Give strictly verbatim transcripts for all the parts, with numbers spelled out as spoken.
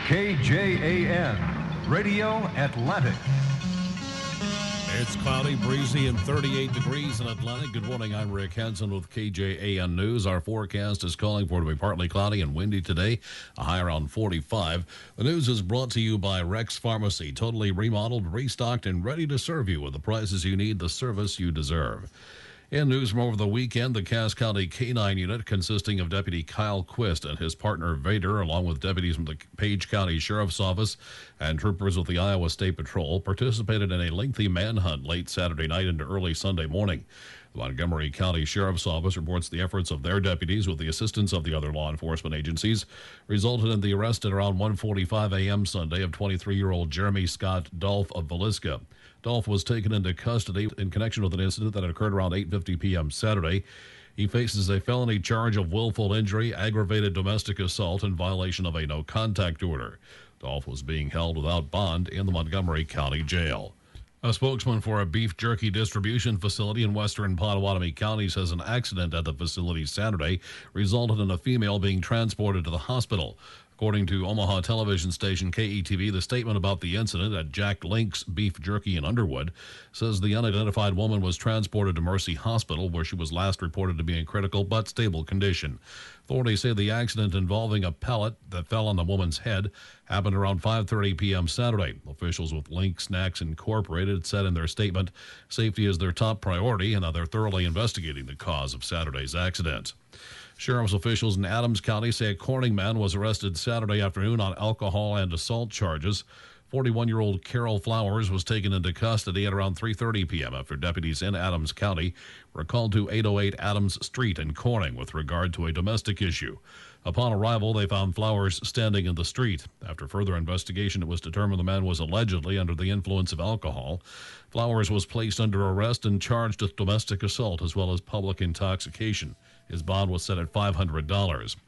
K J A N, Radio Atlantic. It's cloudy, breezy, and thirty-eight degrees in Atlantic. Good morning, I'm Rick Hansen with K J A N News. Our forecast is calling for it to be partly cloudy and windy today, a high around forty-five. The news is brought to you by Rex Pharmacy, totally remodeled, restocked, and ready to serve you with the prices you need, the service you deserve. In news from over the weekend, the Cass County K nine unit, consisting of Deputy Kyle Quist and his partner Vader, along with deputies from the Page County Sheriff's Office and troopers with the Iowa State Patrol, participated in a lengthy manhunt late Saturday night into early Sunday morning. The Montgomery County Sheriff's Office reports the efforts of their deputies, with the assistance of the other law enforcement agencies, resulted in the arrest at around one forty-five a.m. Sunday of twenty-three-year-old Jeremy Scott Dolph of Villisca. Dolph was taken into custody in connection with an incident that occurred around eight fifty p.m. Saturday. He faces a felony charge of willful injury, aggravated domestic assault, and violation of a no-contact order. Dolph was being held without bond in the Montgomery County Jail. A spokesman for a beef jerky distribution facility in western Potawatomi County says an accident at the facility Saturday resulted in a female being transported to the hospital. According to Omaha television station K E T V, the statement about the incident at Jack Link's Beef Jerky in Underwood says the unidentified woman was transported to Mercy Hospital, where she was last reported to be in critical but stable condition. Authorities say the accident involving a pellet that fell on the woman's head happened around five thirty p.m. Saturday. Officials with Link Snacks Incorporated said in their statement, safety is their top priority and that they're thoroughly investigating the cause of Saturday's accident. Sheriff's officials in Adams County say a Corning man was arrested Saturday afternoon on alcohol and assault charges. forty-one-year-old Carol Flowers was taken into custody at around three thirty p.m. after deputies in Adams County were called to eight oh eight Adams Street in Corning with regard to a domestic issue. Upon arrival, they found Flowers standing in the street. After further investigation, it was determined the man was allegedly under the influence of alcohol. Flowers was placed under arrest and charged with domestic assault as well as public intoxication. His bond was set at five hundred dollars.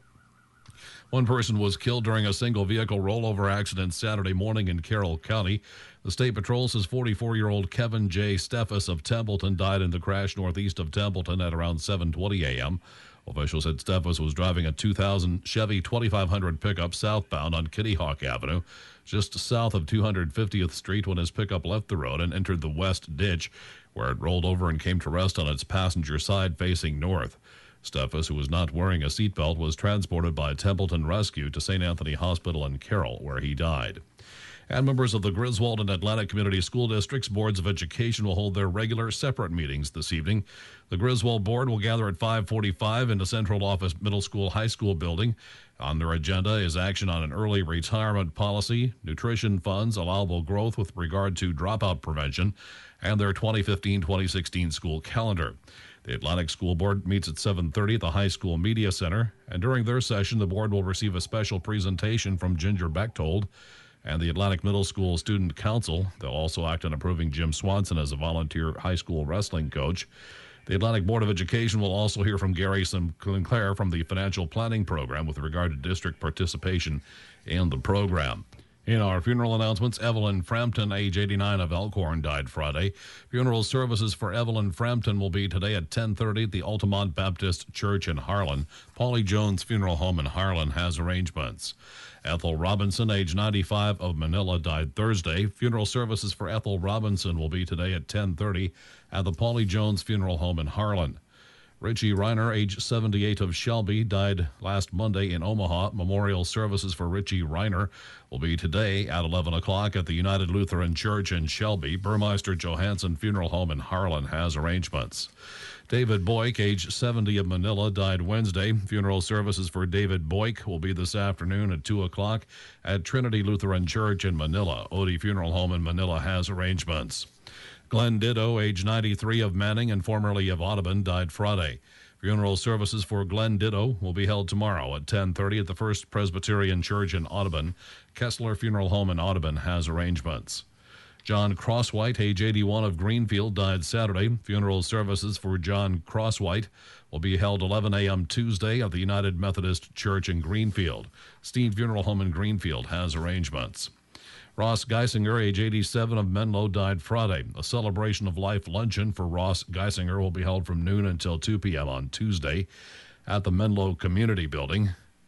One person was killed during a single-vehicle rollover accident Saturday morning in Carroll County. The State Patrol says forty-four-year-old Kevin J. Steffes of Templeton died in the crash northeast of Templeton at around seven twenty a.m. Officials said Steffes was driving a two thousand Chevy twenty-five hundred pickup southbound on Kitty Hawk Avenue, just south of two hundred fiftieth Street, when his pickup left the road and entered the west ditch, where it rolled over and came to rest on its passenger side facing north. Steffes, who was not wearing a seatbelt, was transported by Templeton Rescue to Saint Anthony Hospital in Carroll, where he died. And members of the Griswold and Atlantic Community School Districts Boards of Education will hold their regular separate meetings this evening. The Griswold Board will gather at five forty-five in the Central Office Middle School High School building. On their agenda is action on an early retirement policy, nutrition funds, allowable growth with regard to dropout prevention, and their twenty fifteen twenty sixteen school calendar. The Atlantic School Board meets at seven thirty at the High School Media Center, and during their session, the board will receive a special presentation from Ginger Bechtold and the Atlantic Middle School Student Council. They'll also act on approving Jim Swanson as a volunteer high school wrestling coach. The Atlantic Board of Education will also hear from Gary Sinclair from the Financial Planning Program with regard to district participation in the program. In our funeral announcements, Evelyn Frampton, age eighty-nine, of Elkhorn, died Friday. Funeral services for Evelyn Frampton will be today at ten thirty at the Altamont Baptist Church in Harlan. Paulie Jones Funeral Home in Harlan has arrangements. Ethel Robinson, age ninety-five, of Manila, died Thursday. Funeral services for Ethel Robinson will be today at ten thirty at the Paulie Jones Funeral Home in Harlan. Richie Reiner, age seventy-eight, of Shelby, died last Monday in Omaha. Memorial services for Richie Reiner will be today at eleven o'clock at the United Lutheran Church in Shelby. Burmeister Johansson Funeral Home in Harlan has arrangements. David Boyk, age seventy, of Manila, died Wednesday. Funeral services for David Boyk will be this afternoon at two o'clock at Trinity Lutheran Church in Manila. Odie Funeral Home in Manila has arrangements. Glenn Ditto, age ninety-three, of Manning and formerly of Audubon, died Friday. Funeral services for Glenn Ditto will be held tomorrow at ten thirty at the First Presbyterian Church in Audubon. Kessler Funeral Home in Audubon has arrangements. John Crosswhite, age eighty-one, of Greenfield, died Saturday. Funeral services for John Crosswhite will be held eleven a.m. Tuesday at the United Methodist Church in Greenfield. Steed Funeral Home in Greenfield has arrangements. Ross Geisinger, age eighty-seven, of Menlo, died Friday. A celebration of life luncheon for Ross Geisinger will be held from noon until two p.m. on Tuesday at the Menlo Community Building.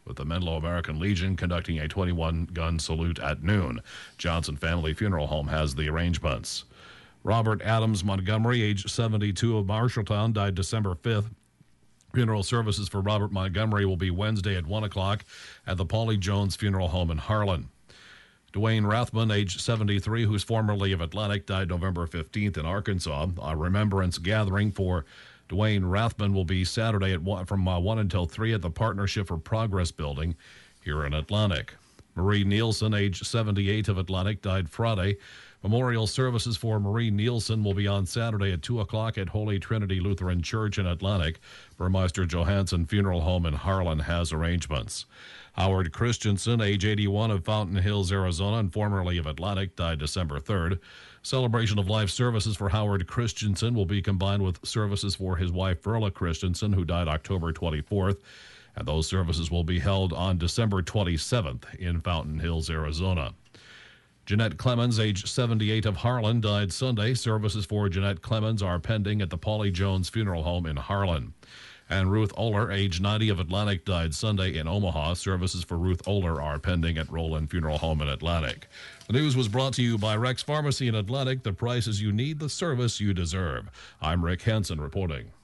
with the Menlo American Legion conducting a twenty-one gun salute at noon. Johnson Family Funeral Home has the arrangements. Robert Adams Montgomery, age seventy-two, of Marshalltown, died December fifth. Funeral services for Robert Montgomery will be Wednesday at one o'clock at the Paulie Jones Funeral Home in Harlan. Dwayne Rathman, age seventy-three, who's formerly of Atlantic, died November fifteenth in Arkansas. A remembrance gathering for Dwayne Rathman will be Saturday at one, from uh, one until three at the Partnership for Progress building here in Atlantic. Marie Nielsen, age seventy-eight, of Atlantic, died Friday. Memorial services for Marie Nielsen will be on Saturday at two o'clock at Holy Trinity Lutheran Church in Atlantic. Burmeister Johansson Funeral Home in Harlan has arrangements. Howard Christensen, age eighty-one, of Fountain Hills, Arizona, and formerly of Atlantic, died December third. Celebration of life services for Howard Christensen will be combined with services for his wife, Verla Christensen, who died October twenty-fourth. And those services will be held on December twenty-seventh in Fountain Hills, Arizona. Jeanette Clemens, age seventy-eight, of Harlan, died Sunday. Services for Jeanette Clemens are pending at the Paulie Jones Funeral Home in Harlan. And Ruth Oler, age ninety, of Atlantic, died Sunday in Omaha. Services for Ruth Oler are pending at Roland Funeral Home in Atlantic. The news was brought to you by Rex Pharmacy in Atlantic. The prices you need, the service you deserve. I'm Rick Hansen reporting.